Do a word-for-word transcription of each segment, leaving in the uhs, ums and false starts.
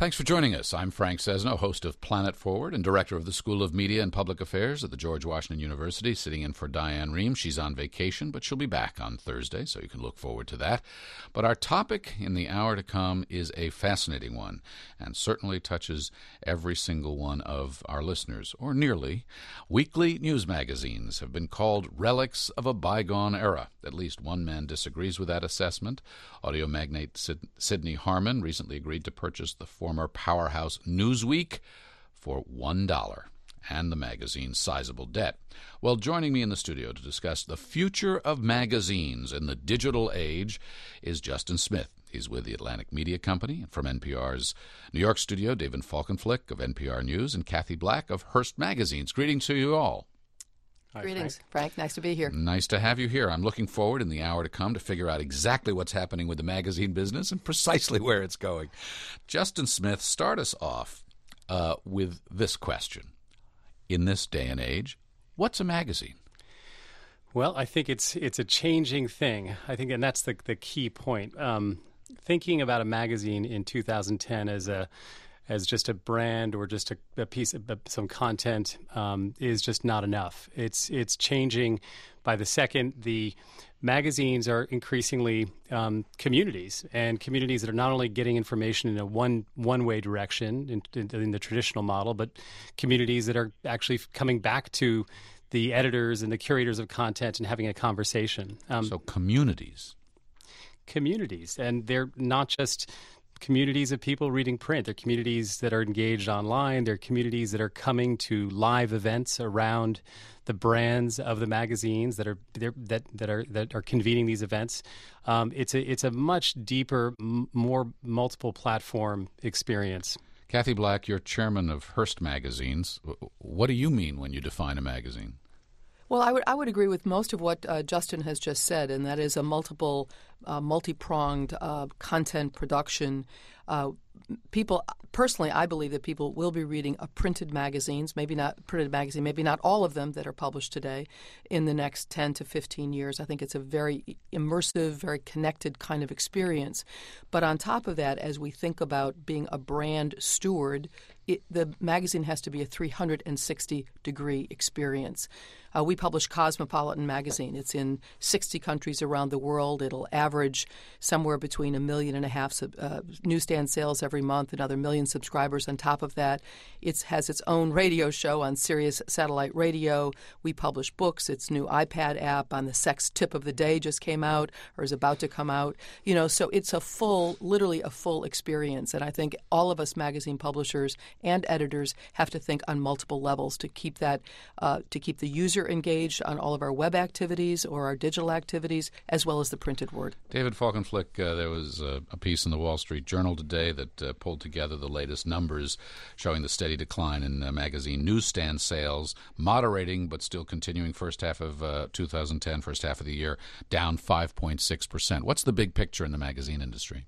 Thanks for joining us. I'm Frank Sesno, host of Planet Forward and director of the School of Media and Public Affairs at the George Washington University, sitting in for Diane Rehm. She's on vacation, but she'll be back on Thursday, so you can look forward to that. But our topic in the hour to come is a fascinating one, and certainly touches every single one of our listeners, or nearly. Weekly news magazines have been called relics of a bygone era. At least one man disagrees with that assessment. Audio magnate Sid- Sidney Harman recently agreed to purchase the former powerhouse Newsweek for one dollar, and the magazine's sizable debt. Well, joining me in the studio to discuss the future of magazines in the digital age is Justin Smith. He's with the Atlantic Media Company. From N P R's New York studio, David Falkenflik of N P R News and Kathy Black of Hearst Magazines. Greetings to you all. Hi, Greetings, Frank. Frank. Nice to be here. Nice to have you here. I'm looking forward in the hour to come to figure out exactly what's happening with the magazine business and precisely where it's going. Justin Smith, start us off uh, with this question. In this day and age, what's a magazine? Well, I think it's it's a changing thing. I think, and that's the the key point. Um, thinking about a magazine in two thousand ten as a as just a brand or just a, a piece of some content um, is just not enough. It's it's changing by the second. The magazines are increasingly um, communities, and communities that are not only getting information in a one one way direction in, in, in the traditional model, but communities that are actually coming back to the editors and the curators of content and having a conversation. Um, so communities. Communities, and they're not just communities of people reading print. They're communities that are engaged online. They're communities that are coming to live events around the brands of the magazines that are that that are that are convening these events. Um, it's a it's a much deeper, m- more multiple platform experience. Kathy Black, you're chairman of Hearst Magazines. What do you mean when you define a magazine? Well, I would I would agree with most of what uh, Justin has just said, and that is a multiple, uh, multi-pronged uh, content production. Uh, people, personally, I believe that people will be reading a printed magazines, maybe not printed magazine, maybe not all of them that are published today, in the next ten to fifteen years. I think it's a very immersive, very connected kind of experience. But on top of that, as we think about being a brand steward, it, the magazine has to be a three hundred sixty degree experience. Uh, we publish Cosmopolitan magazine. It's in sixty countries around the world. It'll average somewhere between a million and a half sub, uh, newsstand sales every month, another million subscribers on top of that. It has its own radio show on Sirius Satellite Radio. We publish books. Its new iPad app on the sex tip of the day just came out or is about to come out. You know, so it's a full, literally a full experience. And I think all of us magazine publishers and editors have to think on multiple levels to keep that, uh, to keep the user engaged on all of our web activities or our digital activities, as well as the printed word. David Falkenflik, uh, there was uh, a piece in the Wall Street Journal today that uh, pulled together the latest numbers showing the steady decline in uh, magazine newsstand sales, moderating but still continuing first half of uh, two thousand ten, first half of the year, down five point six percent. What's the big picture in the magazine industry?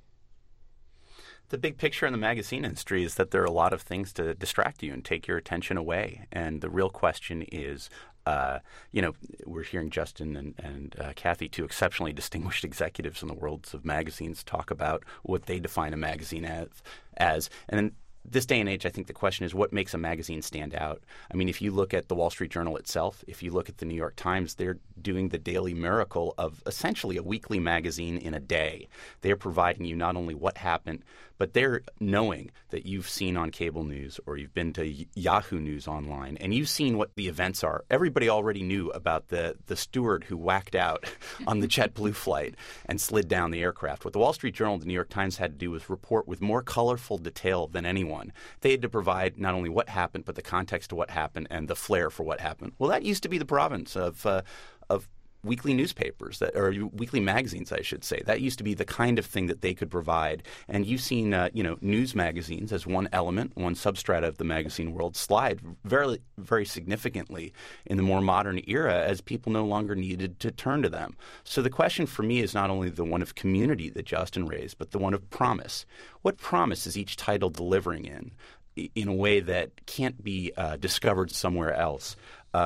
The big picture in the magazine industry is that there are a lot of things to distract you and take your attention away. And the real question is, uh, you know, we're hearing Justin and, and uh, Kathy, two exceptionally distinguished executives in the worlds of magazines, talk about what they define a magazine as. as and then this day and age, I think the question is what makes a magazine stand out? I mean, if you look at the Wall Street Journal itself, if you look at the New York Times, they're doing the daily miracle of essentially a weekly magazine in a day. They're providing you not only what happened, but they're knowing that you've seen on cable news or you've been to Yahoo News online and you've seen what the events are. Everybody already knew about the, the steward who whacked out on the JetBlue flight and slid down the aircraft. What the Wall Street Journal and the New York Times had to do was report with more colorful detail than anyone. They had to provide not only what happened, but the context to what happened and the flair for what happened. Well, that used to be the province of uh, of weekly newspapers that or weekly magazines, I should say. That used to be the kind of thing that they could provide. And you've seen, uh, you know, news magazines as one element, one substrata of the magazine world slide very, very significantly in the more modern era as people no longer needed to turn to them. So the question for me is not only the one of community that Justin raised, but the one of promise. What promise is each title delivering in, in a way that can't be uh, discovered somewhere else? Uh,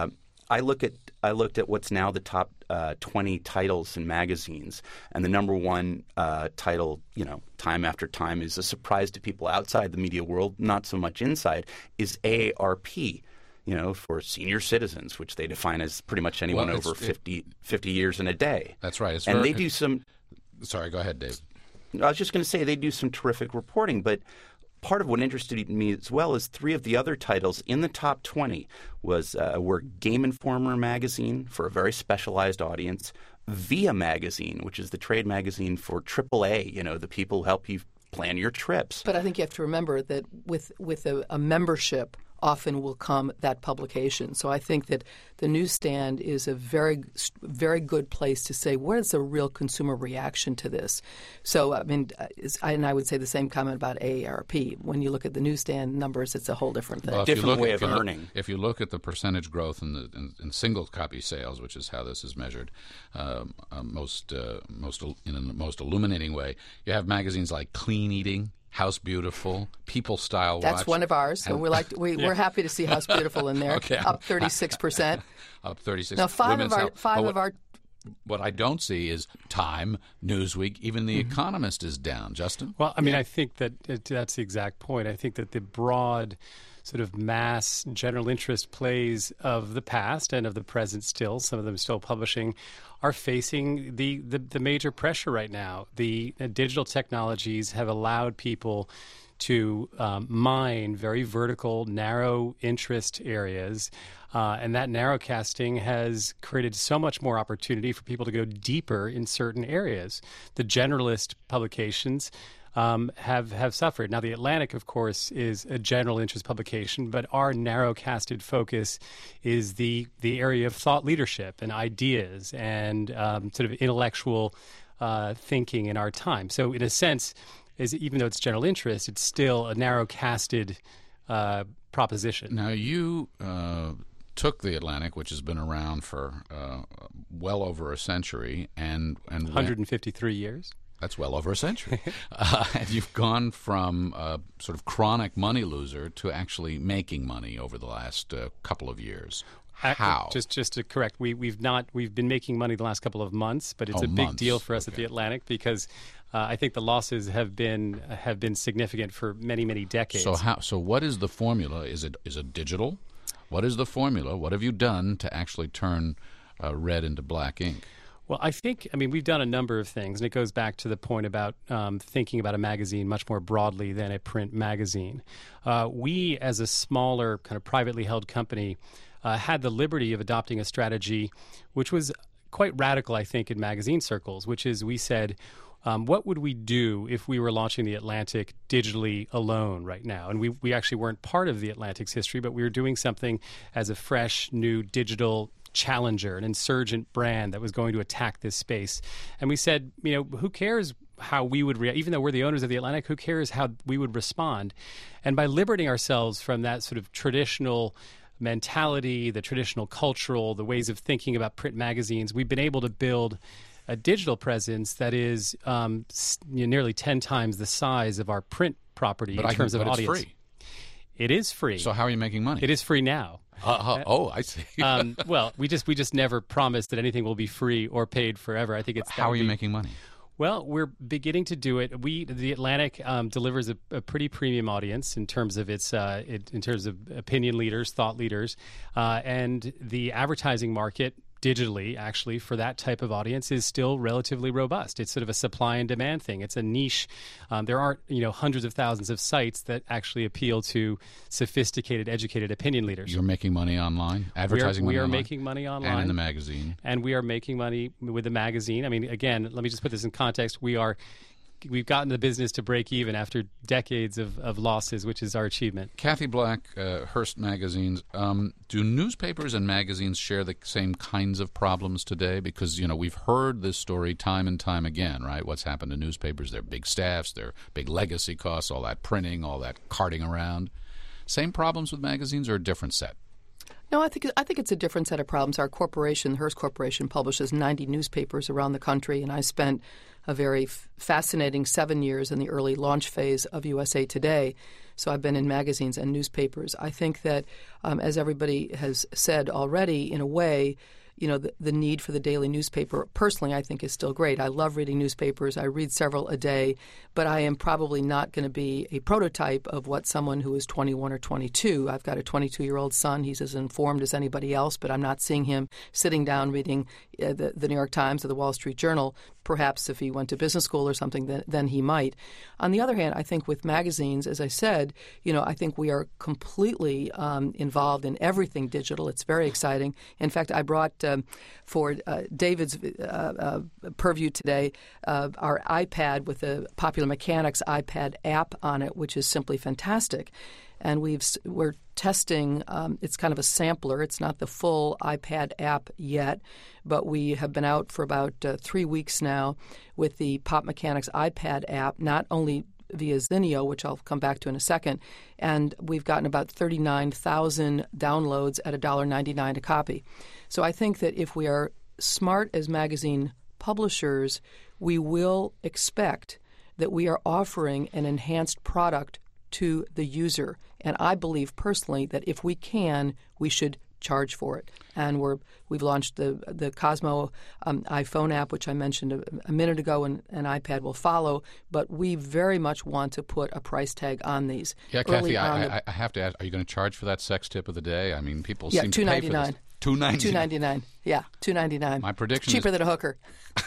I look at I looked at what's now the top uh, twenty titles in magazines, and the number one uh, title, you know, time after time is a surprise to people outside the media world, not so much inside, is A A R P. You know, for senior citizens, which they define as pretty much anyone well, over it, fifty, fifty years in a day. That's right. It's and very, they do some. Sorry, go ahead, Dave. I was just going to say they do some terrific reporting, but part of what interested me as well is three of the other titles in the top twenty was uh, were Game Informer magazine for a very specialized audience, Via magazine, which is the trade magazine for triple A, you know, the people who help you plan your trips. But I think you have to remember that with with a, a membership, often will come that publication. So I think that the newsstand is a very, very good place to say, what is the real consumer reaction to this? So, I mean, and I would say the same comment about A A R P. When you look at the newsstand numbers, it's a whole different thing. Well, different look, way of earning. Look, if you look at the percentage growth in, the, in, in single copy sales, which is how this is measured, um, uh, most uh, most in the most illuminating way, you have magazines like Clean Eating, House Beautiful, People Style Watch. That's one of ours, so and, we like to, we, yeah. we're happy to see House Beautiful in there, okay. up thirty-six percent. Up thirty-six. Now, five Women's of our Health. five what, of our. What I don't see is Time, Newsweek, even The Mm-hmm. Economist is down. Justin? Well, I mean, yeah. I think that it, that's the exact point. I think that the broad sort of mass general interest plays of the past and of the present still, some of them still publishing, are facing the, the, the major pressure right now. The uh, digital technologies have allowed people to um, mine very vertical, narrow interest areas. Uh, and that narrowcasting has created so much more opportunity for people to go deeper in certain areas. The generalist publications um, have, have suffered. Now, The Atlantic, of course, is a general interest publication, but our narrowcasted focus is the, the area of thought leadership and ideas and um, sort of intellectual uh, thinking in our time. So, in a sense, is even though it's general interest, it's still a narrow-casted uh, proposition. Now, you uh, took The Atlantic, which has been around for uh, well over a century, and, and one hundred fifty-three went, years. That's well over a century. uh, and you've gone from a sort of chronic money loser to actually making money over the last uh, couple of years. How? Just just to correct, we we've not we've been making money the last couple of months, but it's oh, a big months. deal for us okay. at The Atlantic because uh, I think the losses have been have been significant for many many decades. So how? So what is the formula? Is it is it digital? What is the formula? What have you done to actually turn uh, red into black ink? Well, I think, I mean, we've done a number of things, and it goes back to the point about um, thinking about a magazine much more broadly than a print magazine. Uh, we, as a smaller kind of privately held company, uh, had the liberty of adopting a strategy which was quite radical, I think, in magazine circles, which is we said, um, what would we do if we were launching The Atlantic digitally alone right now? And we, we actually weren't part of The Atlantic's history, but we were doing something as a fresh, new digital challenger, an insurgent brand that was going to attack this space. And we said, you know, who cares how we would react? Even though we're the owners of The Atlantic, who cares how we would respond? And by liberating ourselves from that sort of traditional mentality, the traditional cultural, the ways of thinking about print magazines, we've been able to build a digital presence that is um, you know, nearly ten times the size of our print property but in I terms can, of but audience. It's free. It is free. So how are you making money? It is free now. Uh, uh, oh, I see. um, well, we just we just never promised that anything will be free or paid forever. I think it's how are you be, making money? Well, we're beginning to do it. We The Atlantic um, delivers a, a pretty premium audience in terms of its uh, it, in terms of opinion leaders, thought leaders, uh, and the advertising market digitally, actually, for that type of audience is still relatively robust. It's sort of a supply and demand thing. It's a niche. Um, there aren't, you know, hundreds of thousands of sites that actually appeal to sophisticated, educated opinion leaders. You're making money online, advertising we are, we money are online? making money online. And in the magazine. And we are making money with the magazine. I mean, again, let me just put this in context. We are... We've gotten the business to break even after decades of, of losses, which is our achievement. Kathy Black, uh, Hearst Magazines. Um, do newspapers and magazines share the same kinds of problems today? Because, you know, we've heard this story time and time again, right? What's happened to newspapers, their big staffs, their big legacy costs, all that printing, all that carting around. Same problems with magazines or a different set? No, I think I think it's a different set of problems. Our corporation, Hearst Corporation, publishes ninety newspapers around the country, and I spent a very f- fascinating seven years in the early launch phase of U S A Today. So I've been in magazines and newspapers. I think that, um, as everybody has said already, in a way, you know, the, the need for the daily newspaper, personally, I think is still great. I love reading newspapers. I read several a day, but I am probably not going to be a prototype of what someone who is twenty-one or twenty-two. I've got a twenty-two-year-old son. He's as informed as anybody else, but I'm not seeing him sitting down reading uh, the, the New York Times or the Wall Street Journal. Perhaps if he went to business school or something, then, then he might. On the other hand, I think with magazines, as I said, you know, I think we are completely um, involved in everything digital. It's very exciting. In fact, I brought um, for uh, David's uh, uh, purview today uh, our iPad with the Popular Mechanics iPad app on it, which is simply fantastic. And we've we're testing. Um, it's kind of a sampler. It's not the full iPad app yet, but we have been out for about uh, three weeks now with the Pop Mechanics iPad app, not only via Zinio, which I'll come back to in a second, and we've gotten about thirty-nine thousand downloads at one dollar ninety-nine a copy. So I think that if we are smart as magazine publishers, we will expect that we are offering an enhanced product to the user. And I believe personally that if we can, we should charge for it. And we're we've launched the the Cosmo um, iPhone app, which I mentioned a, a minute ago, and an iPad will follow. But we very much want to put a price tag on these. Yeah, Kathy, I, I, I have to ask: are you going to charge for that sex tip of the day? I mean, people yeah, seem to pay for this. Two ninety nine. Two ninety nine. Yeah, two ninety nine. My prediction cheaper is than a hooker.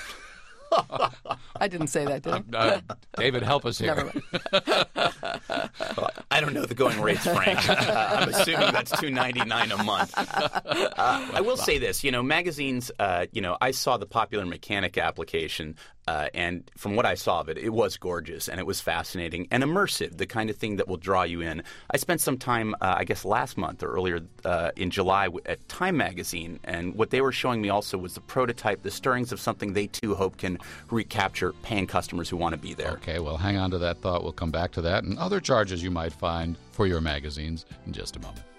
I didn't say that, did I? Uh, David, help us here. Never mind. Well, I don't know the going rates, Frank. uh, I'm assuming that's two ninety-nine a month. Uh, I will say this, you know, magazines. Uh, you know, I saw the Popular Mechanic application, uh, and from what I saw of it, it was gorgeous and it was fascinating and immersive, the kind of thing that will draw you in. I spent some time, uh, I guess, last month or earlier uh, in July at Time Magazine, and what they were showing me also was the prototype, the stirrings of something they too hope can recapture paying customers who want to be there. Okay, well, hang on to that thought. We'll come back to that and other charges you might find for your magazines in just a moment.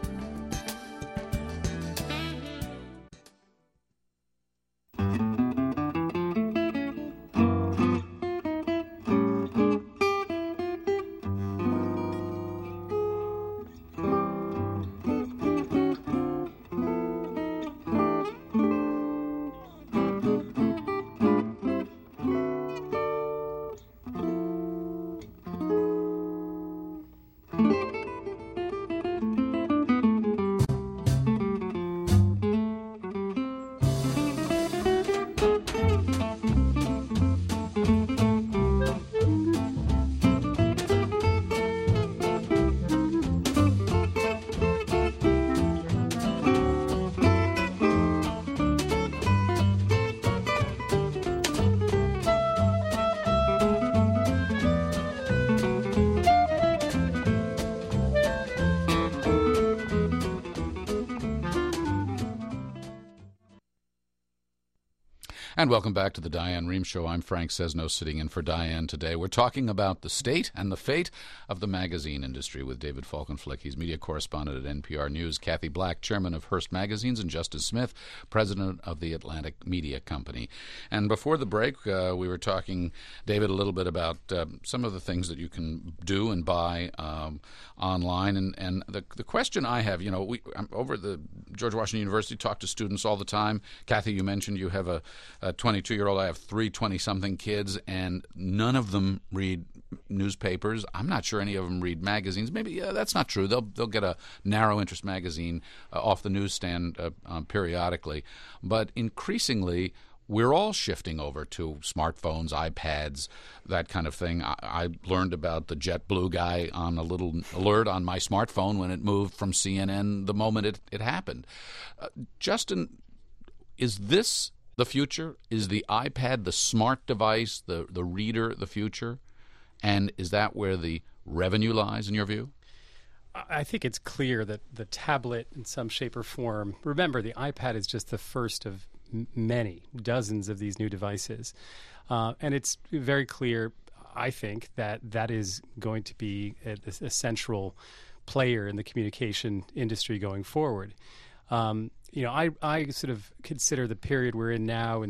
And welcome back to the Diane Rehm Show. I'm Frank Sesno, sitting in for Diane today. We're talking about the state and the fate of the magazine industry with David Falkenflik. He's media correspondent at N P R News, Kathy Black, chairman of Hearst Magazines, and Justin Smith, president of the Atlantic Media Company. And before the break, uh, we were talking, David, a little bit about uh, some of the things that you can do and buy um, online. And, and the, the question I have, you know, we I'm over at the George Washington University, talk to students all the time. Kathy, you mentioned you have a, a twenty-two-year-old. I have three twenty-something kids, and none of them read newspapers. I'm not sure any of them read magazines. Maybe yeah, that's not true. They'll they'll get a narrow interest magazine uh, off the newsstand uh, um, periodically, but increasingly we're all shifting over to smartphones, iPads, that kind of thing. I, I learned about the JetBlue guy on a little alert on my smartphone when it moved from C N N the moment it, it happened. Uh, Justin, is this the future? Is the iPad the smart device, the, the reader, the future? And is that where the revenue lies, in your view? I think it's clear that the tablet, in some shape or form, remember, the iPad is just the first of m- many, dozens of these new devices. Uh, and it's very clear, I think, that that is going to be a, a central player in the communication industry going forward. Um, you know, I, I sort of consider the period we're in now in the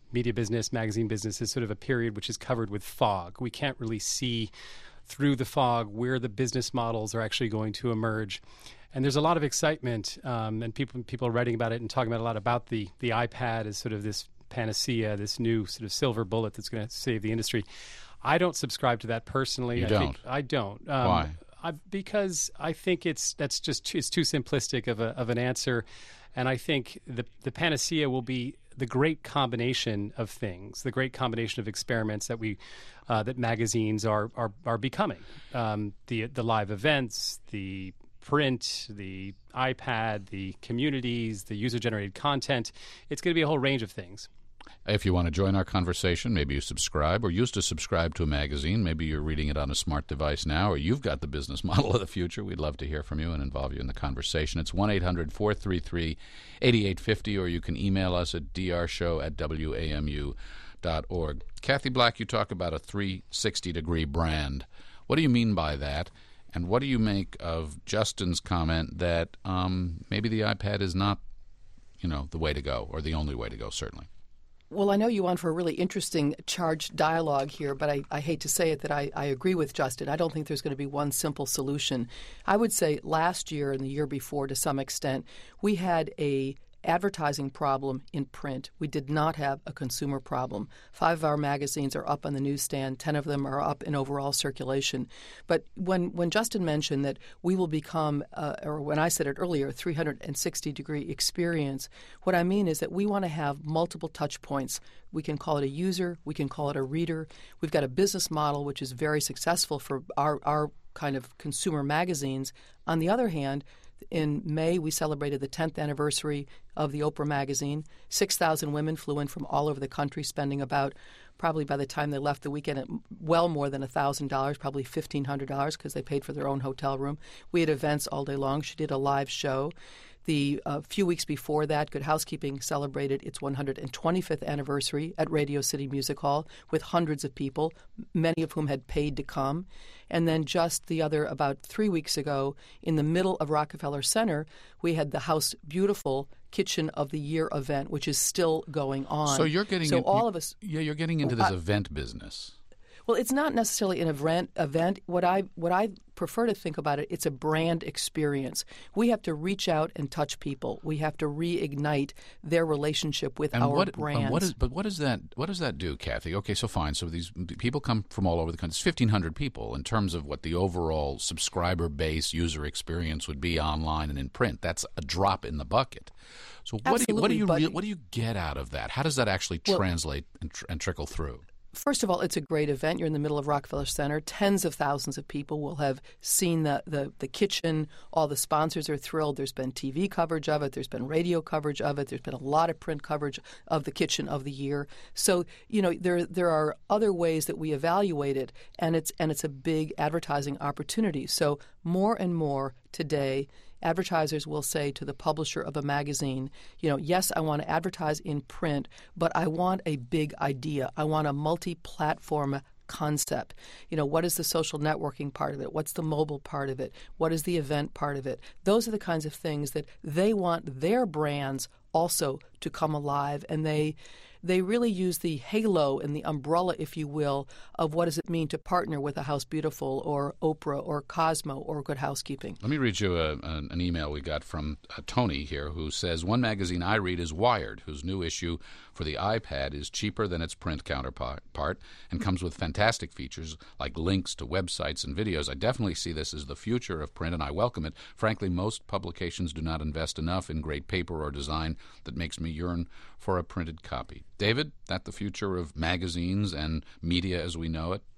media business, magazine business, is sort of a period which is covered with fog. We can't really see through the fog where the business models are actually going to emerge. And there's a lot of excitement, um, and people people are writing about it and talking about a lot about the, the iPad as sort of this panacea, this new sort of silver bullet that's going to save the industry. I don't subscribe to that personally. You I don't? Think, I don't. Um, Why? I, because I think it's that's just too, it's too simplistic of a of an answer, and I think the the panacea will be the great combination of things, the great combination of experiments that we uh, that magazines are are are becoming. Um, the the live events, the print, the iPad, the communities, the user-generated content. It's going to be a whole range of things. If you want to join our conversation, maybe you subscribe or used to subscribe to a magazine. Maybe you're reading it on a smart device now, or you've got the business model of the future. We'd love to hear from you and involve you in the conversation. It's one eight hundred four three three eight eight five zero, or you can email us at d r show at w a m u dot org. Kathy Black, you talk about a three sixty degree brand. What do you mean by that? And what do you make of Justin's comment that um, maybe the iPad is not, you know, the way to go, or the only way to go, certainly? Well, I know you want for a really interesting charged dialogue here, but I, I hate to say it that I, I agree with Justin. I don't think there's going to be one simple solution. I would say last year and the year before, to some extent, we had a advertising problem in print. We did not have a consumer problem. Five of our magazines are up on the newsstand. Ten of them are up in overall circulation. But when, when Justin mentioned that we will become, uh, or when I said it earlier, a three sixty degree experience, what I mean is that we want to have multiple touch points. We can call it a user. We can call it a reader. We've got a business model which is very successful for our, our kind of consumer magazines. On the other hand, in May, we celebrated the tenth anniversary of the Oprah magazine. six thousand women flew in from all over the country, spending about, probably by the time they left the weekend, well more than one thousand dollars, probably fifteen hundred dollars, because they paid for their own hotel room. We had events all day long. She did a live show. The uh, few weeks before that, Good Housekeeping celebrated its one hundred twenty-fifth anniversary at Radio City Music Hall with hundreds of people, many of whom had paid to come. And then just the other, about three weeks ago, in the middle of Rockefeller Center, we had the House Beautiful Kitchen of the Year event, which is still going on. So you're getting so in, all of us. Yeah, you're getting into this I, event business. Well, it's not necessarily an event. Event. What I what I prefer to think about it, it's a brand experience. We have to reach out and touch people. We have to reignite their relationship with and our what, brands. And what is, but what does that what does that do, Kathy? Okay, so fine. So these people come from all over the country. It's fifteen hundred people in terms of what the overall subscriber base user experience would be online and in print. That's a drop in the bucket. So what do you, what do you but, re- what do you get out of that? How does that actually well, translate and, tr- and trickle through? First of all, it's a great event. You're in the middle of Rockefeller Center. Tens of thousands of people will have seen the, the, the kitchen. All the sponsors are thrilled. There's been T V coverage of it. There's been radio coverage of it. There's been a lot of print coverage of the kitchen of the year. So, you know, there there are other ways that we evaluate it, and it's and it's a big advertising opportunity. So more and more today, advertisers will say to the publisher of a magazine, you know, yes, I want to advertise in print, but I want a big idea. I want a multi-platform concept. You know, what is the social networking part of it? What's the mobile part of it? What is the event part of it? Those are the kinds of things that they want their brands also to come alive, and they they really use the halo and the umbrella, if you will, of what does it mean to partner with a House Beautiful or Oprah or Cosmo or Good Housekeeping. Let me read you a, an, an email we got from uh, Tony here, who says, one magazine I read is Wired, whose new issue for the iPad is cheaper than its print counterpart and comes with fantastic features like links to websites and videos. I definitely see this as the future of print, and I welcome it. Frankly, most publications do not invest enough in great paper or design that makes me yearn for a printed copy. David, that the future of magazines and media as we know it?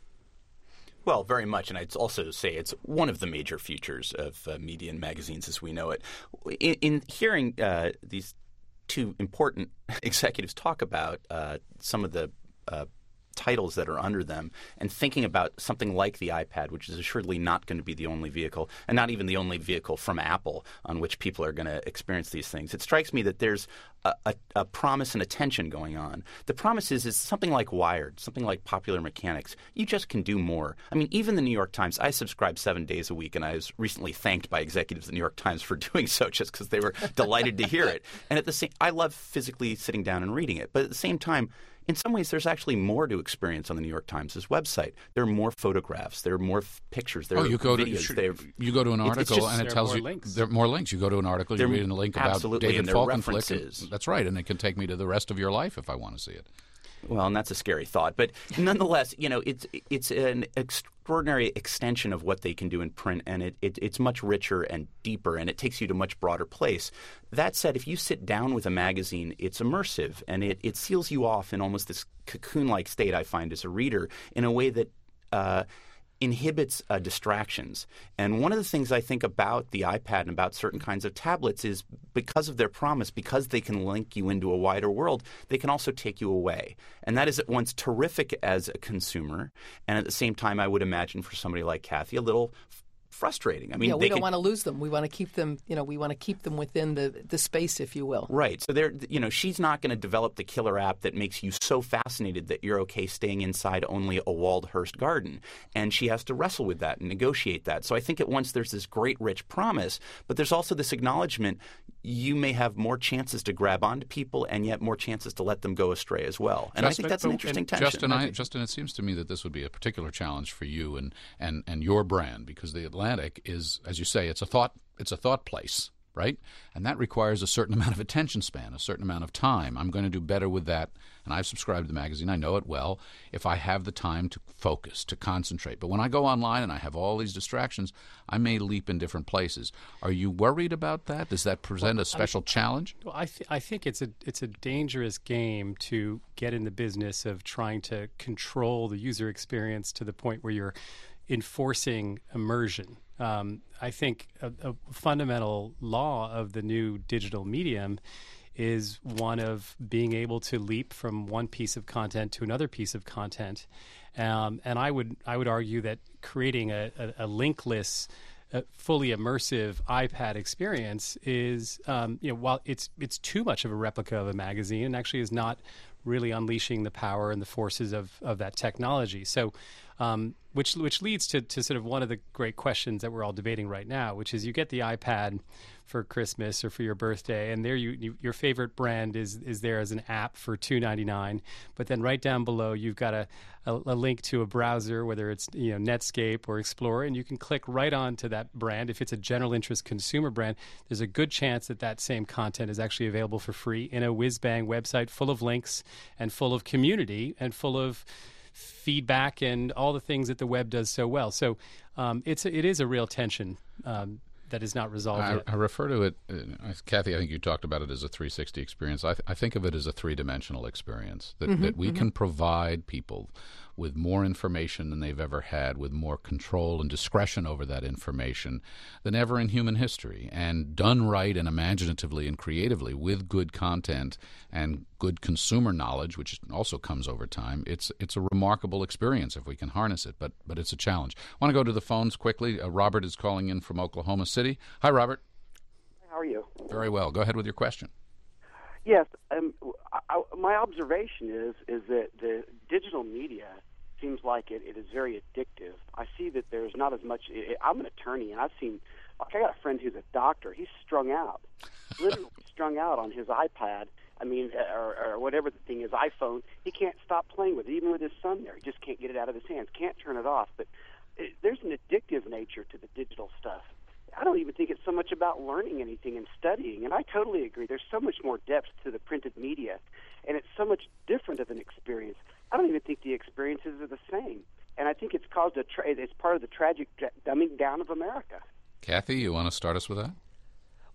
Well, very much, and I'd also say it's one of the major futures of uh, media and magazines as we know it. In, in hearing uh, these two important executives talk about uh, some of the uh, titles that are under them, and thinking about something like the iPad, which is assuredly not going to be the only vehicle, and not even the only vehicle from Apple on which people are going to experience these things. It strikes me that there's a, a, a promise and a tension going on. The promise is, is something like Wired, something like Popular Mechanics. You just can do more. I mean, even the New York Times, I subscribe seven days a week, and I was recently thanked by executives of the New York Times for doing so just because they were delighted to hear it. And at the same, I love physically sitting down and reading it. But at the same time, in some ways, there's actually more to experience on the New York Times' website. There are more photographs. There are more f- pictures. There oh, are you go videos. To, there, you go to an article just, and it tells you links. there are more links. You go to an article, you read a link about David Falkenflik. That's right, and it can take me to the rest of your life if I want to see it. Well, and that's a scary thought, but nonetheless, you know, it's it's an extraordinary extension of what they can do in print, and it, it it's much richer and deeper, and it takes you to a much broader place. That said, if you sit down with a magazine, it's immersive, and it, it seals you off in almost this cocoon-like state, I find, as a reader, in a way that uh, inhibits uh, distractions. And one of the things I think about the iPad and about certain kinds of tablets is because of their promise, because they can link you into a wider world, they can also take you away. And that is at once terrific as a consumer, and at the same time, I would imagine for somebody like Kathy, a little f- frustrating. I mean, yeah, we they don't can, want to lose them. We want to keep them, you know, we want to keep them within the, the space, if you will. Right. So they're, you know, she's not going to develop the killer app that makes you so fascinated that you're okay staying inside only a walled Hearst garden. And she has to wrestle with that and negotiate that. So I think at once there's this great rich promise, but there's also this acknowledgement you may have more chances to grab onto people and yet more chances to let them go astray as well. And Justin, I think that's an interesting tension. Justin, I, Justin, it seems to me that this would be a particular challenge for you and, and, and your brand, because the Atlantic is, as you say, it's a thought it's a thought place, right? And that requires a certain amount of attention span, a certain amount of time. I'm going to do better with that, and I've subscribed to the magazine. I know it well. If I have the time to focus, to concentrate. But when I go online and I have all these distractions, I may leap in different places. Are you worried about that? Does that present well, a special I, challenge? Well, I, th- I think it's a it's a dangerous game to get in the business of trying to control the user experience to the point where you're enforcing immersion. Um, I think a, a fundamental law of the new digital medium is one of being able to leap from one piece of content to another piece of content, um, and I would I would argue that creating a, a, a linkless, uh, fully immersive iPad experience is, um, you know, while it's it's too much of a replica of a magazine, and actually is not really unleashing the power and the forces of, of that technology. So, um, which which leads to, to sort of one of the great questions that we're all debating right now, which is you get the iPad for Christmas or for your birthday, and there you, you your favorite brand is is there as an app for two ninety-nine, but then right down below you've got a, a, a link to a browser, whether it's you know Netscape or Explorer, and you can click right on to that brand. If it's a general interest consumer brand, there's a good chance that that same content is actually available for free in a whiz-bang website full of links and full of community and full of feedback and all the things that the web does so well. So um, it's a, it is a real tension um, that is not resolved I, yet. I refer to it, uh, Kathy, I think you talked about it as a three sixty experience. I, th- I think of it as a three-dimensional experience, that, mm-hmm, that we mm-hmm. can provide people with more information than they've ever had, with more control and discretion over that information than ever in human history. And done right and imaginatively and creatively with good content and good consumer knowledge, which also comes over time, it's it's a remarkable experience if we can harness it, but but it's a challenge. I want to go to the phones quickly. Uh, Robert is calling in from Oklahoma City. Hi, Robert. How are you? Very well. Go ahead with your question. Yes, um, I, I, my observation is is that the digital media seems like it, it is very addictive. I see that there's not as much. It, I'm an attorney, and I've seen. Like I got a friend who's a doctor. He's strung out, literally strung out on his iPad. I mean, or, or whatever the thing is, iPhone. He can't stop playing with it, even with his son there. He just can't get it out of his hands. Can't turn it off. But it, there's an addictive nature to the digital stuff. I don't even think it's so much about learning anything and studying, and I totally agree. There's so much more depth to the printed media, and it's so much different of an experience. I don't even think the experiences are the same, and I think it's caused a tra- it's part of the tragic dumbing down of America. Kathy, you want to start us with that?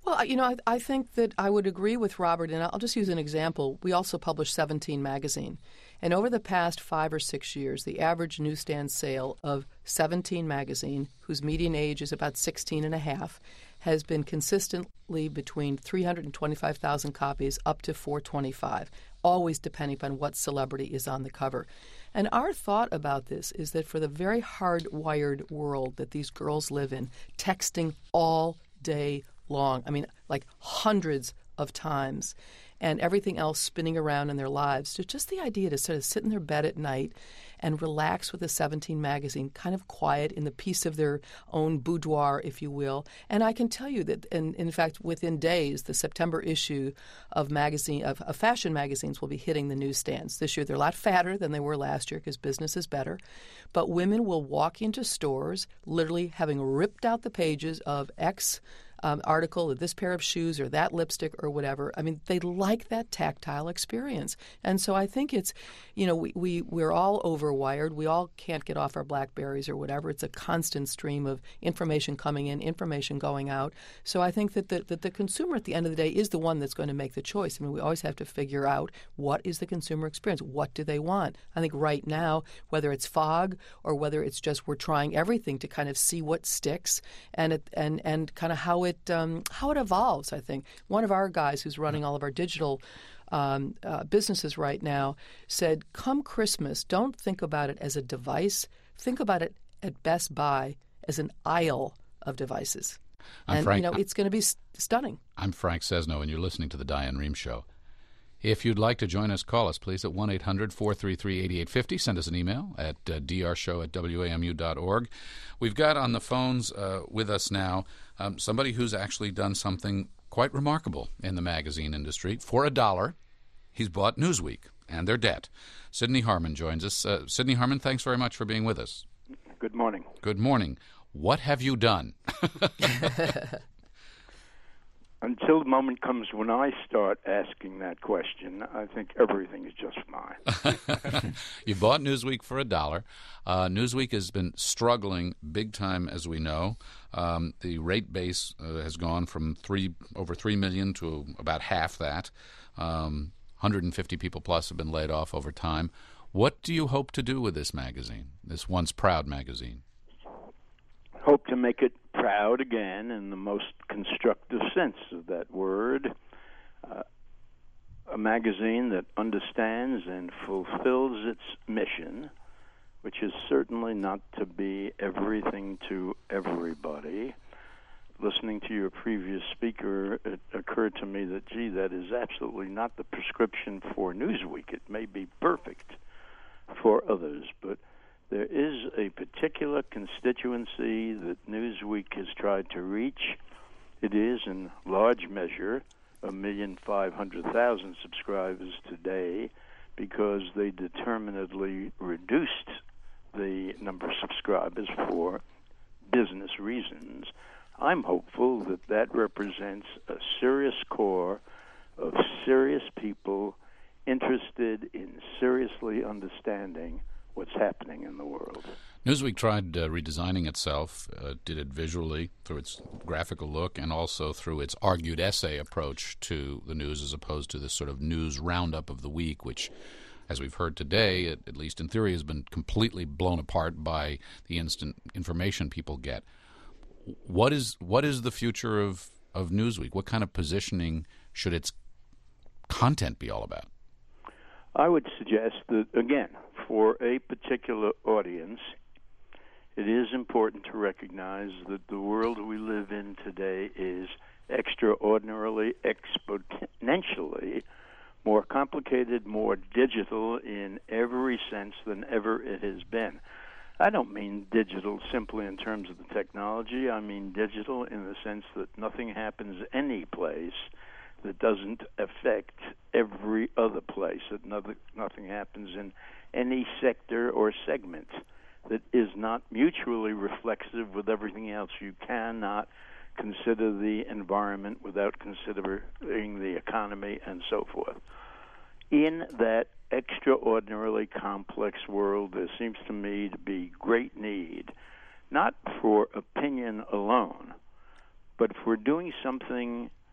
Well, you know, I, I think that I would agree with Robert, and I'll just use an example. We also publish seventeen magazine, and over the past five or six years, the average newsstand sale of seventeen magazine, whose median age is about sixteen and a half, has been consistently between three hundred twenty-five thousand copies up to four hundred twenty-five, always depending upon what celebrity is on the cover. And our thought about this is that for the very hardwired world that these girls live in, texting all day long, I mean, like hundreds of times, and everything else spinning around in their lives, so just the idea to sort of sit in their bed at night and relax with a seventeen magazine, kind of quiet in the peace of their own boudoir, if you will. And I can tell you that, in, in fact, within days, the September issue of magazine of, of fashion magazines will be hitting the newsstands. This year, they're a lot fatter than they were last year because business is better. But women will walk into stores, literally having ripped out the pages of X Um, article of this pair of shoes or that lipstick or whatever. I mean, they like that tactile experience. And so I think it's, you know, we, we, we're all overwired. We all can't get off our Blackberries or whatever. It's a constant stream of information coming in, information going out. So I think that the, that the consumer at the end of the day is the one that's going to make the choice. I mean, we always have to figure out what is the consumer experience? What do they want? I think right now, whether it's fog or whether it's just we're trying everything to kind of see what sticks and it, and, and kind of how it It, um, how it evolves, I think. One of our guys who's running all of our digital um, uh, businesses right now said, come Christmas, don't think about it as a device. Think about it at Best Buy as an aisle of devices. I'm and, Frank, you know, it's going to be st- stunning. I'm Frank Sesno, and you're listening to The Diane Rehm Show. If you'd like to join us, call us, please, at one eight hundred four three three eight eight five zero. Send us an email at uh, d r show at w a m u dot org. We've got on the phones uh, with us now um, somebody who's actually done something quite remarkable in the magazine industry. For a dollar, he's bought Newsweek and their debt. Sidney Harman joins us. Uh, Sidney Harman, thanks very much for being with us. Good morning. Good morning. What have you done? Until the moment comes when I start asking that question, I think everything is just fine. You bought Newsweek for a dollar. Uh, Newsweek has been struggling big time, as we know. Um, the rate base uh, has gone from three over three million to about half that. Um, one hundred fifty people plus have been laid off over time. What do you hope to do with this magazine, this once proud magazine? Hope to make it proud again in the most constructive sense of that word. Uh, a magazine that understands and fulfills its mission, which is certainly not to be everything to everybody. Listening to your previous speaker, it occurred to me that, gee, that is absolutely not the prescription for Newsweek. It may be perfect for others, but there is a particular constituency that Newsweek has tried to reach. It is, in large measure, a million five hundred thousand subscribers today because they determinedly reduced the number of subscribers for business reasons. I'm hopeful that that represents a serious core of serious people interested in seriously understanding what's happening in the world. Newsweek tried uh, redesigning itself, uh, did it visually through its graphical look and also through its argued essay approach to the news as opposed to this sort of news roundup of the week, which, as we've heard today, at, at least in theory, has been completely blown apart by the instant information people get. What is what is the future of, of Newsweek? What kind of positioning should its content be all about? I would suggest that, again, for a particular audience, it is important to recognize that the world we live in today is extraordinarily, exponentially more complicated, more digital in every sense than ever it has been. I don't mean digital simply in terms of the technology. I mean digital in the sense that nothing happens any place that doesn't affect every other place, that nothing, nothing happens in any sector or segment that is not mutually reflexive with everything else. You cannot consider the environment without considering the economy and so forth. In that extraordinarily complex world, there seems to me to be great need, not for opinion alone, but for doing something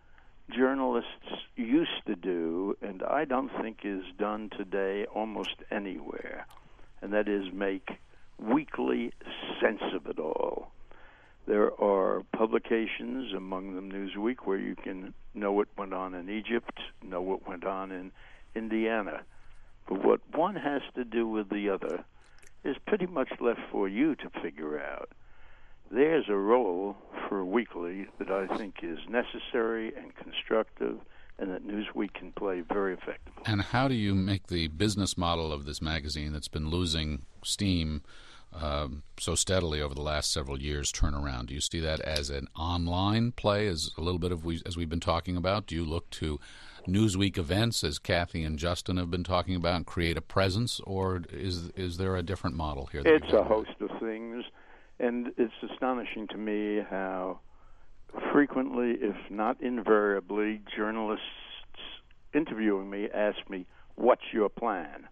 journalists used to do, and I don't think is done today almost anywhere, and that is make weekly sense of it all. There are publications, among them Newsweek, where you can know what went on in Egypt, know what went on in Indiana. But what one has to do with the other is pretty much left for you to figure out. There's a role for a weekly that I think is necessary and constructive, and that Newsweek can play very effectively. And how do you make the business model of this magazine that's been losing steam um, so steadily over the last several years turn around? Do you see that as an online play, as a little bit of we, as we've been talking about? Do you look to Newsweek events, as Kathy and Justin have been talking about, and create a presence, or is is there a different model here? That it's a host of things, and it's astonishing to me how frequently, if not invariably, journalists interviewing me ask me, "What's your plan?"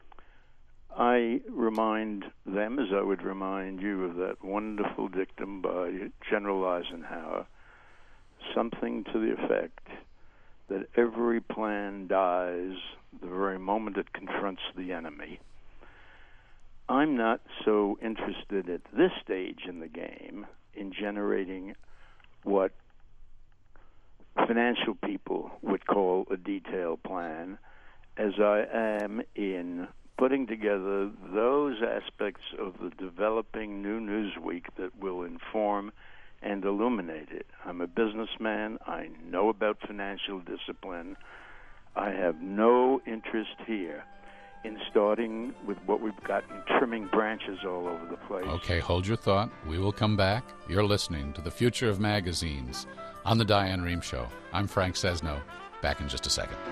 I remind them, as I would remind you, of that wonderful dictum by General Eisenhower, something to the effect that every plan dies the very moment it confronts the enemy. I'm not so interested at this stage in the game in generating what financial people would call a detailed plan as I am in putting together those aspects of the developing new Newsweek that will inform and illuminate it. I'm a businessman. I know about financial discipline. I have no interest here in starting with what we've got and trimming branches all over the place. Okay, hold your thought. We will come back. You're listening to The Future of Magazines on The Diane Rehm Show. I'm Frank Sesno. Back in just a second.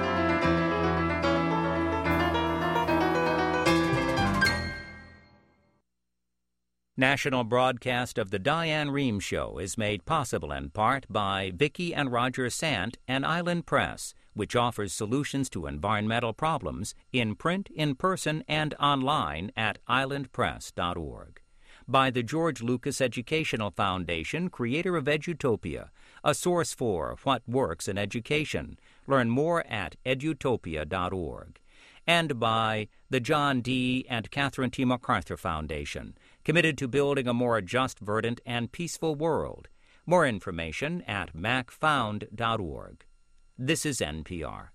National broadcast of The Diane Rehm Show is made possible in part by Vicki and Roger Sant and Island Press, which offers solutions to environmental problems in print, in person, and online at island press dot org. By the George Lucas Educational Foundation, creator of Edutopia, a source for what works in education. Learn more at edutopia dot org. And by the John D. and Catherine T. MacArthur Foundation, committed to building a more just, verdant, and peaceful world. More information at mac found dot org. This is N P R.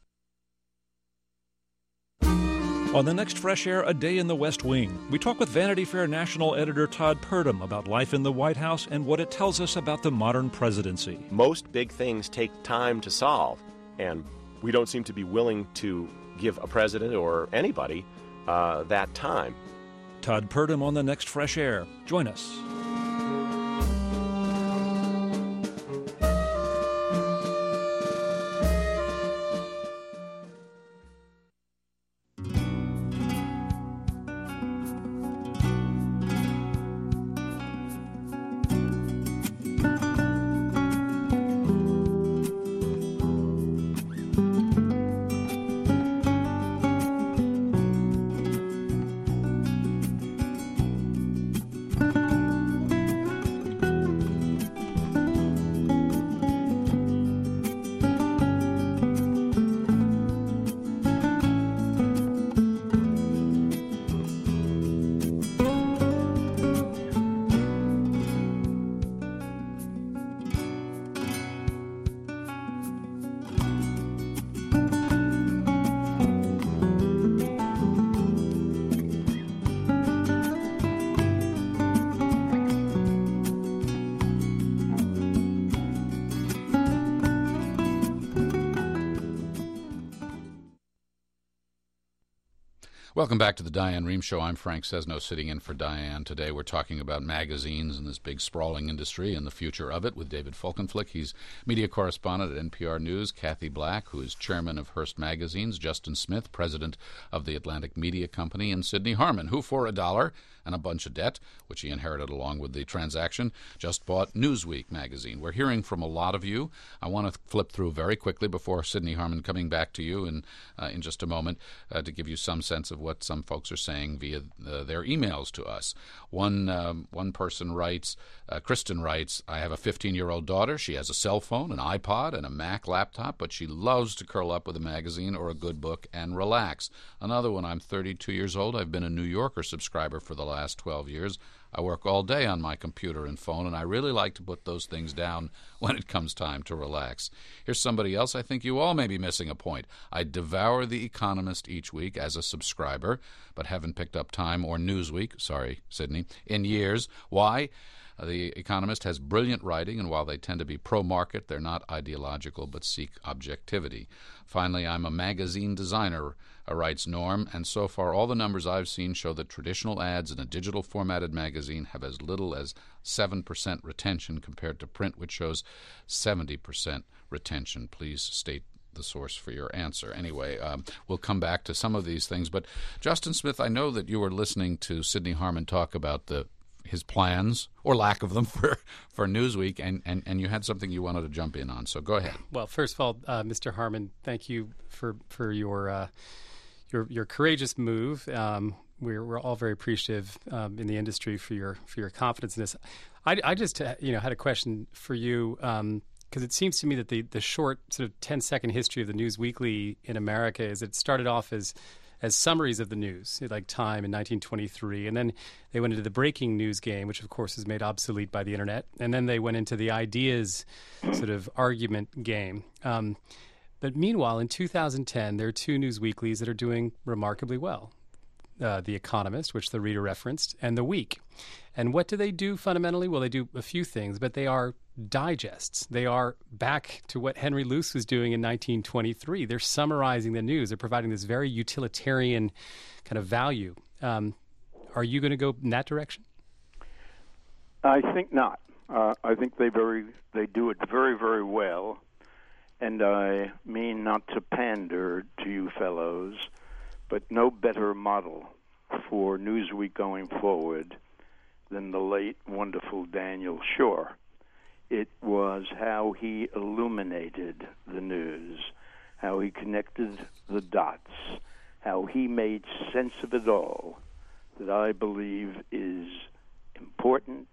On the next Fresh Air, A Day in the West Wing, we talk with Vanity Fair national editor Todd Purdom about life in the White House and what it tells us about the modern presidency. Most big things take time to solve, and we don't seem to be willing to give a president or anybody uh, that time. Todd Purdom on the next Fresh Air. Join us. Welcome back to the Diane Rehm Show. I'm Frank Sesno, sitting in for Diane. Today we're talking about magazines and this big sprawling industry and the future of it with David Folkenflik. He's media correspondent at N P R News. Kathy Black, who is chairman of Hearst Magazines. Justin Smith, president of the Atlantic Media Company. And Sidney Harmon, who for a dollar and a bunch of debt, which he inherited along with the transaction, just bought Newsweek magazine. We're hearing from a lot of you. I want to flip through very quickly before Sidney Harmon coming back to you in, uh, in just a moment uh, to give you some sense of what some folks are saying via uh, their emails to us. One um, one person writes, uh, Kristen writes, I have a fifteen-year-old daughter. She has a cell phone, an iPod, and a Mac laptop, but she loves to curl up with a magazine or a good book and relax. Another one, I'm thirty-two years old. I've been a New Yorker subscriber for the last twelve years. I work all day on my computer and phone, and I really like to put those things down when it comes time to relax. Here's somebody else. I think you all may be missing a point. I devour The Economist each week as a subscriber, but haven't picked up Time or Newsweek, sorry, Sydney, in years. Why? The Economist has brilliant writing, and while they tend to be pro-market, they're not ideological but seek objectivity. Finally, I'm a magazine designer, uh, writes Norm, and so far all the numbers I've seen show that traditional ads in a digital formatted magazine have as little as seven percent retention compared to print, which shows seventy percent retention. Please state the source for your answer. Anyway, um, we'll come back to some of these things. But Justin Smith, I know that you were listening to Sidney Harman talk about the his plans, or lack of them, for, for Newsweek, and, and, and you had something you wanted to jump in on. So go ahead. Well, first of all, uh, Mister Harman, thank you for for your uh, your your courageous move. Um, we're we're all very appreciative um, in the industry for your for your confidence in this. I, I just uh, you know had a question for you. Um, Because it seems to me that the, the short sort of ten-second history of the News Weekly in America is it started off as as summaries of the news, like Time in nineteen twenty-three, and then they went into the breaking news game, which of course is made obsolete by the internet, and then they went into the ideas sort of argument game. Um, but meanwhile, in two thousand ten, there are two news weeklies that are doing remarkably well. Uh, the Economist, which the reader referenced, and The Week. And what do they do fundamentally? Well, they do a few things, but they are digests. They are back to what Henry Luce was doing in nineteen twenty-three. They're summarizing the news. They're providing this very utilitarian kind of value. Um, are you going to go in that direction? I think not. Uh, I think they very they do it very, very well. And I mean not to pander to you fellows, but no better model for Newsweek going forward than the late, wonderful Daniel Shore. It was how he illuminated the news, how he connected the dots, how he made sense of it all, that I believe is important,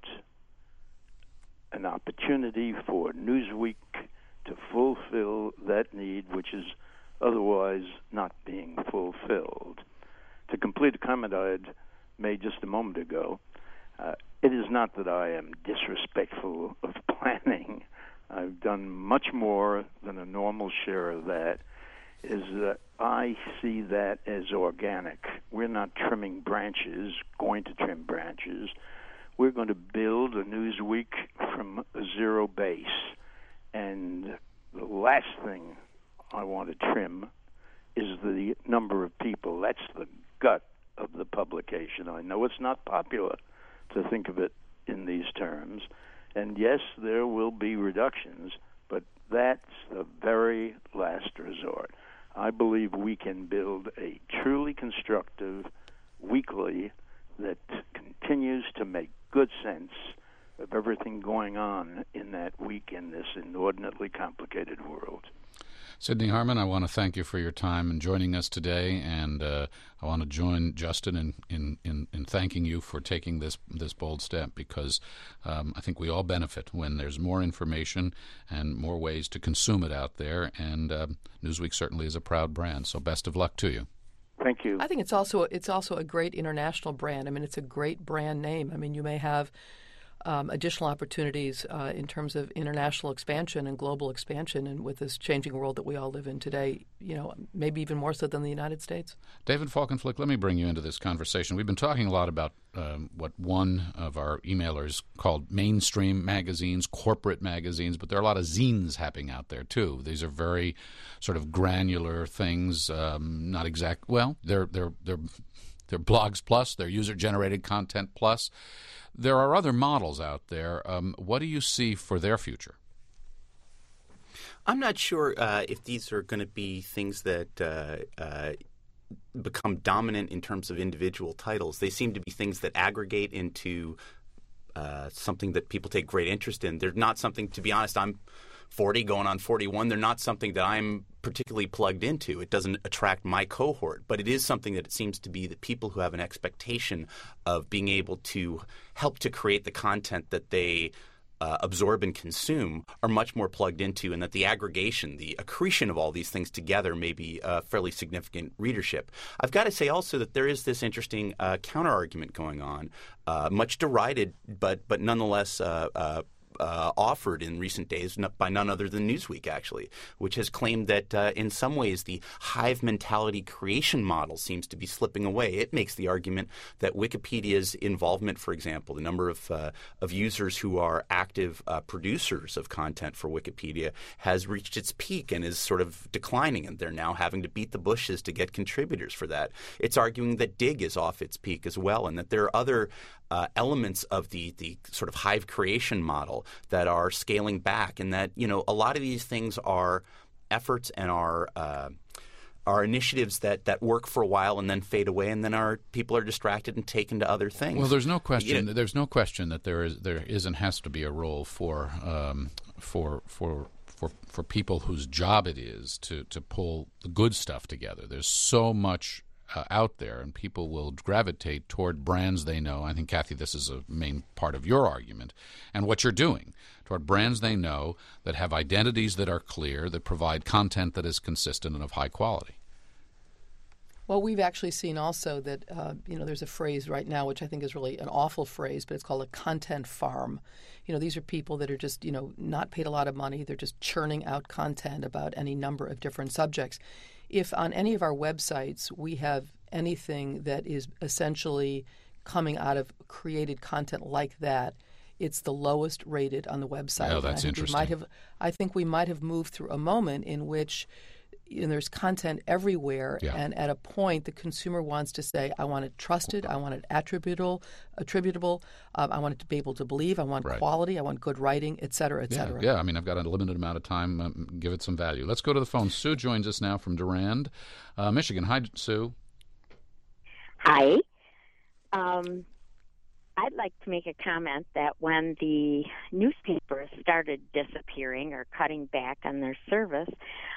an opportunity for Newsweek to fulfill that need, which is otherwise not being fulfilled. To complete a comment I had made just a moment ago, uh, it is not that I am disrespectful of planning. I've done much more than a normal share of that, is that I see that as organic. We're not trimming branches, going to trim branches. We're going to build a Newsweek from a zero base. And the last thing I want to trim is the number of people. That's the gut of the publication. I know it's not popular to think of it in these terms. And yes, there will be reductions, but that's the very last resort. I believe we can build a truly constructive weekly that continues to make good sense of everything going on in that week in this inordinately complicated world. Sidney Harman, I want to thank you for your time and joining us today, and uh, I want to join Justin in, in, in, in thanking you for taking this this bold step, because um, I think we all benefit when there's more information and more ways to consume it out there, and uh, Newsweek certainly is a proud brand, so best of luck to you. Thank you. I think it's also it's also a great international brand. I mean, it's a great brand name. I mean, you may have Um, additional opportunities uh, in terms of international expansion and global expansion, and with this changing world that we all live in today, you know, maybe even more so than the United States. David Falkenflik, let me bring you into this conversation. We've been talking a lot about um, what one of our emailers called mainstream magazines, corporate magazines, but there are a lot of zines happening out there too. These are very sort of granular things, um, not exact. Well, they're they're they're they're blogs plus, they're user-generated content plus. There are other models out there. Um, what do you see for their future? I'm not sure uh, if these are going to be things that uh, uh, become dominant in terms of individual titles. They seem to be things that aggregate into uh, something that people take great interest in. They're not something, to be honest, I'm forty, going on forty-one. They're not something that I'm particularly plugged into. It doesn't attract my cohort, but it is something that it seems to be that people who have an expectation of being able to help to create the content that they Uh, absorb and consume are much more plugged into, and that the aggregation, the accretion of all these things together may be a fairly significant readership. I've got to say also that there is this interesting uh, counter-argument going on, uh, much derided, but but nonetheless uh, uh, uh, offered in recent days by none other than Newsweek, actually, which has claimed that uh, in some ways the hive mentality creation model seems to be slipping away. It makes the argument that Wikipedia's involvement, for example, the number of uh, of users who are active uh, producers of content for Wikipedia has reached its peak and is sort of declining, and they're now having to beat the bushes to get contributors for that. It's arguing that Digg is off its peak as well, and that there are other uh, elements of the the sort of hive creation model that are scaling back, and that, you know, a lot of these things are efforts and are uh, are initiatives that, that work for a while and then fade away, and then our people are distracted and taken to other things. Well, there's no question. You know, there's no question that there is there is and has to be a role for um, for for. For, for people whose job it is to, to pull the good stuff together. There's so much uh, out there, and people will gravitate toward brands they know. I think, Kathy, this is a main part of your argument and what you're doing, toward brands they know that have identities that are clear, that provide content that is consistent and of high quality. Well, we've actually seen also that, uh, you know, there's a phrase right now which I think is really an awful phrase, but it's called a content farm. You know, these are people that are just, you know, not paid a lot of money. They're just churning out content about any number of different subjects. If on any of our websites we have anything that is essentially coming out of created content like that, it's the lowest rated on the website. Oh, that's I think interesting. We might have, I think we might have moved through a moment in which, you know, there's content everywhere, yeah. and at a point, the consumer wants to say, "I want it trusted, I want it attributable, attributable, um, I want it to be able to believe, I want right. quality, I want good writing, et cetera, et yeah, cetera." Yeah, I mean, I've got a limited amount of time. Um, give it some value. Let's go to the phone. Sue joins us now from Durand, uh, Michigan. Hi, Sue. Hi. Um, I'd like to make a comment that when the newspapers started disappearing or cutting back on their service,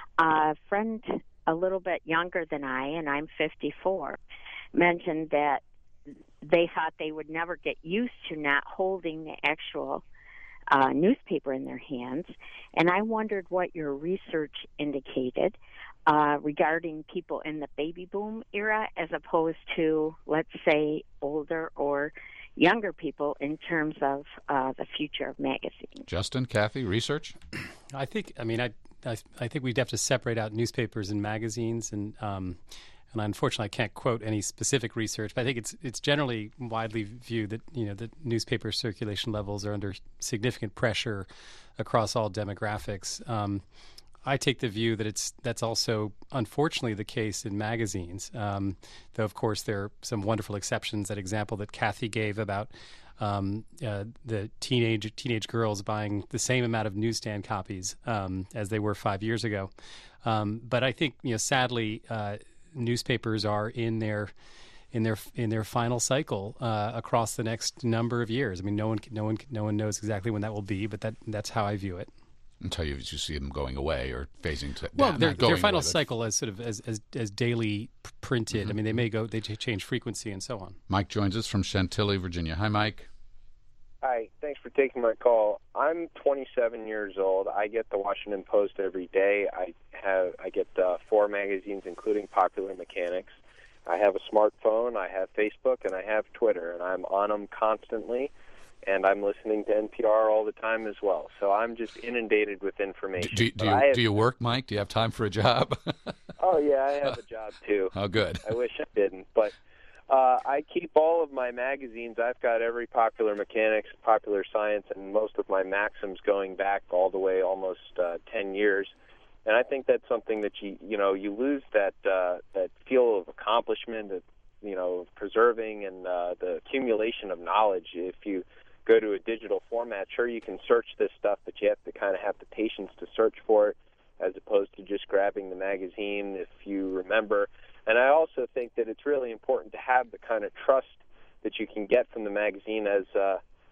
a friend a little bit younger than I, and I'm fifty-four, mentioned that they thought they would never get used to not holding the actual uh, newspaper in their hands. And I wondered what your research indicated uh, regarding people in the baby boom era as opposed to, let's say, older or younger people in terms of uh, the future of magazines. Justin, Kathy, research? I think, I mean, I, I, I think we'd have to separate out newspapers and magazines, and um, and unfortunately I can't quote any specific research, but I think it's it's generally widely viewed that, you know, that newspaper circulation levels are under significant pressure across all demographics. Um, I take the view that it's that's also unfortunately the case in magazines, um, though of course there are some wonderful exceptions. That example that Kathy gave about um, uh, the teenage teenage girls buying the same amount of newsstand copies um, as they were five years ago. Um, but I think, you know, sadly, uh, newspapers are in their in their in their final cycle uh, across the next number of years. I mean, no one no one no one knows exactly when that will be, but that that's how I view it. Until you, you see them going away or phasing to well, down, their, their final away, cycle as sort of as as, as daily p- printed. Mm-hmm. I mean, they may go they change frequency and so on. Mike joins us from Chantilly, Virginia. Hi, Mike. Hi, thanks for taking my call. I'm twenty-seven years old. I get the Washington Post every day. I have I get uh, four magazines, including Popular Mechanics. I have a smartphone. I have Facebook, and I have Twitter, and I'm on them constantly. And I'm listening to N P R all the time as well. So I'm just inundated with information. Do, do, do, you, have, do you work, Mike? Do you have time for a job? Oh, yeah, I have a job, too. Oh, good. I wish I didn't. But uh, I keep all of my magazines. I've got every Popular Mechanics, Popular Science, and most of my Maxims going back all the way almost uh, ten years. And I think that's something that you, you know, you lose that, uh, that feel of accomplishment, that, you know, preserving and uh, the accumulation of knowledge. If you go to a digital format, sure, you can search this stuff, but you have to kind of have the patience to search for it as opposed to just grabbing the magazine if you remember. And I also think that it's really important to have the kind of trust that you can get from the magazine as uh,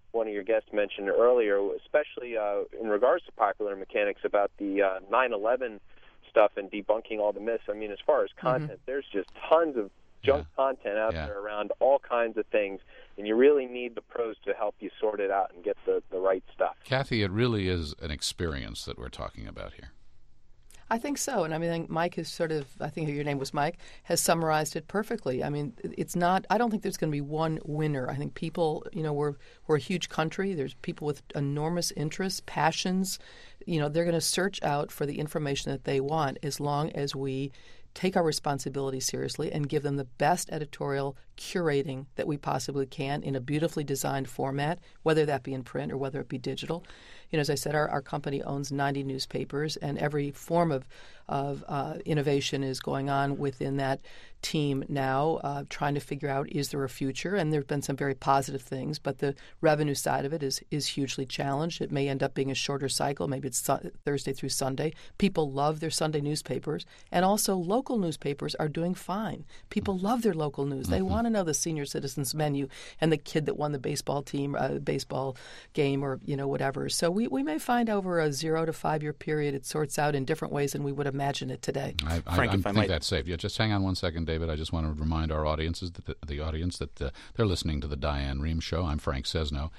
one of your guests mentioned earlier, especially uh, in regards to Popular Mechanics about the uh, nine eleven stuff and debunking all the myths. I mean, as far as content, mm-hmm. there's just tons of junk yeah. content out yeah. there around all kinds of things, and you really need the pros to help you sort it out and get the, the right stuff. Kathy, it really is an experience that we're talking about here. I think so, and I mean, I think Mike has sort of, I think your name was Mike, has summarized it perfectly. I mean, it's not, I don't think there's going to be one winner. I think people, you know, we're we're a huge country. There's people with enormous interests, passions. You know, they're going to search out for the information that they want as long as we take our responsibility seriously and give them the best editorial curating that we possibly can in a beautifully designed format, whether that be in print or whether it be digital. You know, as I said, our, our company owns ninety newspapers, and every form of of uh, innovation is going on within that team now, uh, trying to figure out, is there a future? And there have been some very positive things, but the revenue side of it is is hugely challenged. It may end up being a shorter cycle. Maybe it's su- Thursday through Sunday. People love their Sunday newspapers, and also local newspapers are doing fine. People love their local news. They mm-hmm. want to know the senior citizens menu and the kid that won the baseball team, uh, baseball game, or you know whatever. So we, we may find over a zero to five year period it sorts out in different ways than we would imagine it today. I, I, Frank, I if I think might... that's safe. Yeah, just hang on one second, David. I just want to remind our audiences, that the, the audience, that uh, they're listening to the Diane Rehm Show. I'm Frank Sesno.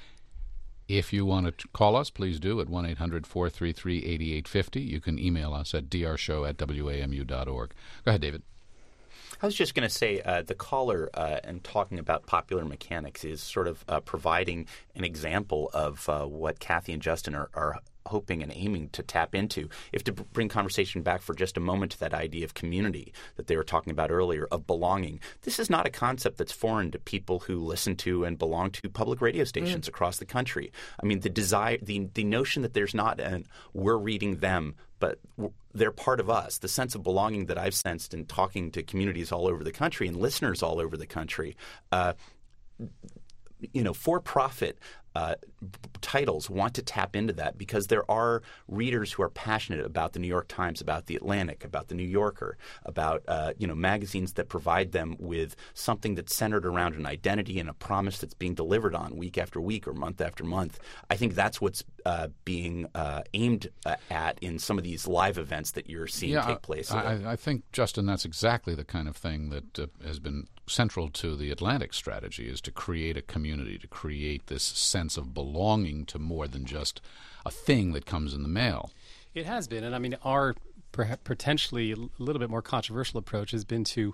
If you want to call us, please do at one eight hundred four three three eight eight five zero. You can email us at d r show at w a m u dot org. Go ahead, David. I was just going to say uh, the caller uh, and talking about Popular Mechanics is sort of uh, providing an example of uh, what Kathy and Justin are, are hoping and aiming to tap into. If to bring conversation back for just a moment to that idea of community that they were talking about earlier, of belonging, this is not a concept that's foreign to people who listen to and belong to public radio stations mm. across the country. I mean, the desire, the the notion that there's not an we're reading them, but they're part of us, the sense of belonging that I've sensed in talking to communities all over the country and listeners all over the country, uh, you know, for-profit uh, titles want to tap into that because there are readers who are passionate about the New York Times, about the Atlantic, about the New Yorker, about uh, you know magazines that provide them with something that's centered around an identity and a promise that's being delivered on week after week or month after month. I think that's what's uh, being uh, aimed uh, at in some of these live events that you're seeing yeah, take place. I, I think, Justin, that's exactly the kind of thing that uh, has been central to the Atlantic strategy, is to create a community, to create this sense of belonging to more than just a thing that comes in the mail. It has been, and I mean, our perhaps potentially a little bit more controversial approach has been to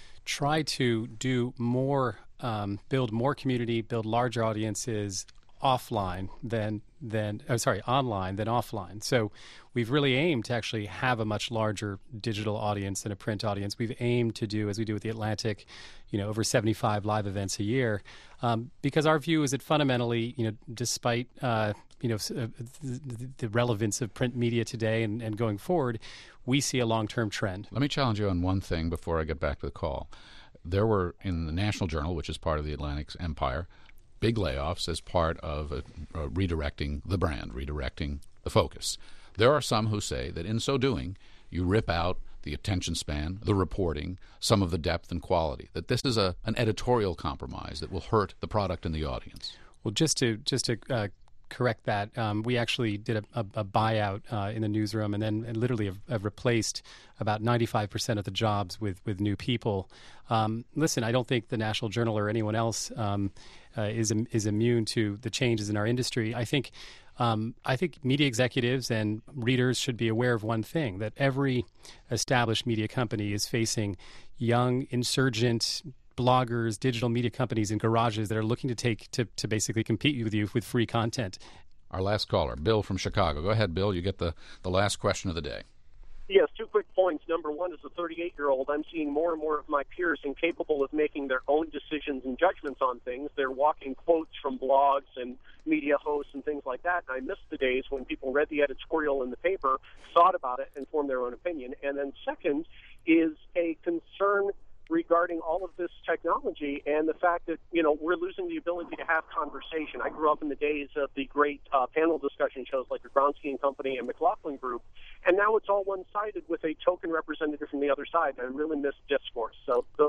try to do more, um, build more community, build larger audiences offline than than oh, sorry online than offline. So we've really aimed to actually have a much larger digital audience than a print audience. We've aimed to do, as we do with the Atlantic, you know, over seventy-five live events a year, um, because our view is that fundamentally, you know, despite uh, you know the, the relevance of print media today and, and going forward, we see a long-term trend. Let me challenge you on one thing before I get back to the call. There were, in the National Journal, which is part of the Atlantic's empire, big layoffs as part of uh, uh, redirecting the brand, redirecting the focus. There are some who say that in so doing, you rip out the attention span, the reporting, some of the depth and quality, that this is a an editorial compromise that will hurt the product and the audience. Well, just to just to uh, correct that, um, we actually did a, a, a buyout uh, in the newsroom, and then and literally have, have replaced about ninety-five percent of the jobs with, with new people. Um, listen, I don't think the National Journal or anyone else um, uh, is is immune to the changes in our industry. I think um, I think media executives and readers should be aware of one thing, that every established media company is facing young, insurgent bloggers, digital media companies in garages that are looking to take to, to basically compete with you with free content. Our last caller, Bill from Chicago. Go ahead, Bill. You get the, the last question of the day. Yes, two quick points. Number one, as a thirty-eight-year-old, I'm seeing more and more of my peers incapable of making their own decisions and judgments on things. They're walking quotes from blogs and media hosts and things like that. And I miss the days when people read the editorial in the paper, thought about it, and formed their own opinion. And then second is a concern regarding all of this technology and the fact that, you know, we're losing the ability to have conversation. I grew up in the days of the great uh, panel discussion shows like the Gronsky and Company and McLaughlin Group, and now it's all one-sided with a token representative from the other side. I really miss discourse. So those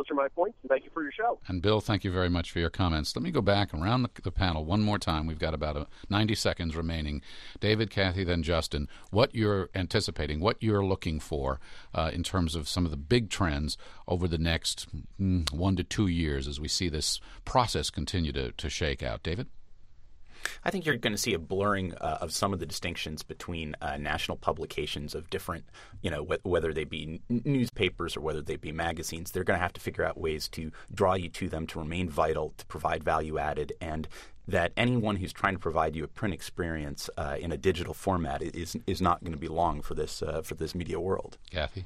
Those are my points, and thank you for your show. And Bill, thank you very much for your comments. Let me go back around the, the panel one more time. We've got about a ninety seconds remaining. David, Kathy, then Justin, what you're anticipating, what you're looking for uh, in terms of some of the big trends over the next mm, one to two years as we see this process continue to, to shake out. David? I think you're going to see a blurring uh, of some of the distinctions between uh, national publications of different, you know, wh- whether they be n- newspapers or whether they be magazines. They're going to have to figure out ways to draw you to them, to remain vital, to provide value added, and that anyone who's trying to provide you a print experience uh, in a digital format is is not going to be long for this uh, for this media world. Kathy?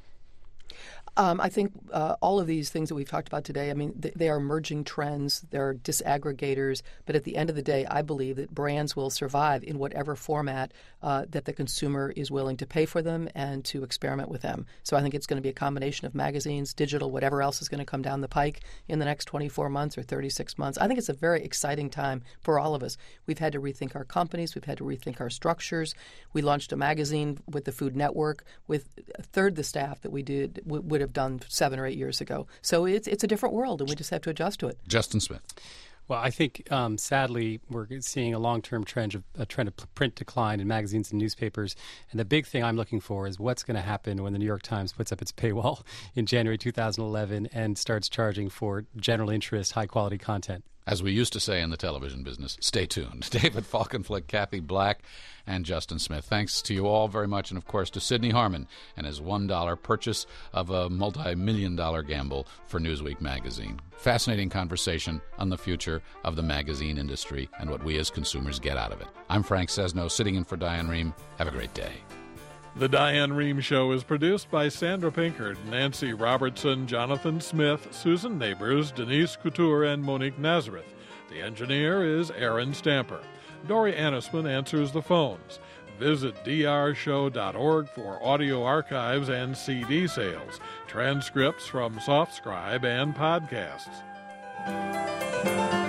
Um, I think uh, all of these things that we've talked about today, I mean, th- they are emerging trends. They're disaggregators. But at the end of the day, I believe that brands will survive in whatever format uh, that the consumer is willing to pay for them and to experiment with them. So I think it's going to be a combination of magazines, digital, whatever else is going to come down the pike in the next twenty-four months or thirty-six months. I think it's a very exciting time for all of us. We've had to rethink our companies. We've had to rethink our structures. We launched a magazine with the Food Network with a third the staff that we did w- would have done seven or eight years ago. So it's it's a different world, and we just have to adjust to it. Justin Smith. Well, I think um, sadly we're seeing a long-term trend of a trend of print decline in magazines and newspapers. And the big thing I'm looking for is what's going to happen when the New York Times puts up its paywall in January two thousand eleven and starts charging for general interest, high-quality content. As we used to say in the television business, stay tuned. David Falkenflik, Kathy Black, and Justin Smith. Thanks to you all very much, and of course to Sidney Harmon and his one dollar purchase of a multi-million dollar gamble for Newsweek magazine. Fascinating conversation on the future of the magazine industry and what we as consumers get out of it. I'm Frank Sesno, sitting in for Diane Rehm. Have a great day. The Diane Rehm Show is produced by Sandra Pinkard, Nancy Robertson, Jonathan Smith, Susan Neighbors, Denise Couture, and Monique Nazareth. The engineer is Aaron Stamper. Dory Annisman answers the phones. Visit d r show dot org for audio archives and C D sales, transcripts from SoftScribe, and podcasts.